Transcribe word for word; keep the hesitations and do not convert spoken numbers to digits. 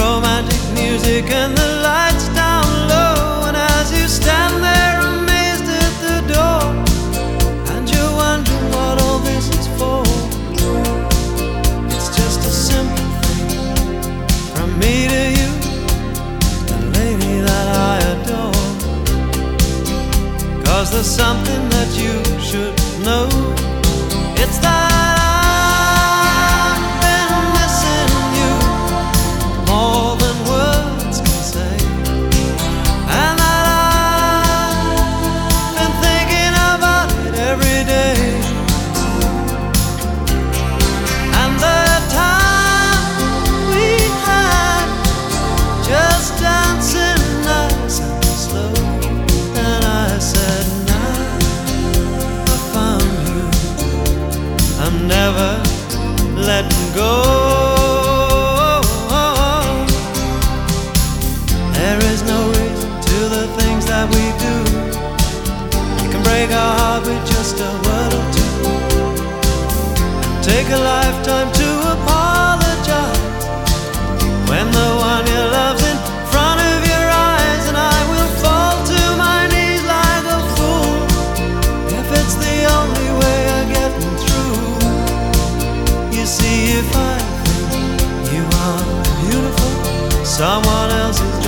romantic music and the lights down low. And as you stand there amazed at the door, and you're wondering what all this is for, it's just a simple thing from me to you, the lady that I adore. 'Cause there's something that you should know. It's that never letting go. There is no reason to the things that we do. It can break our heart with just a word or two. Take a lifetime to apologize when the one you love's in front of your eyes, and I will fall to my knees like a fool if it's the only way of getting through. You see, if I think you are beautiful, someone else is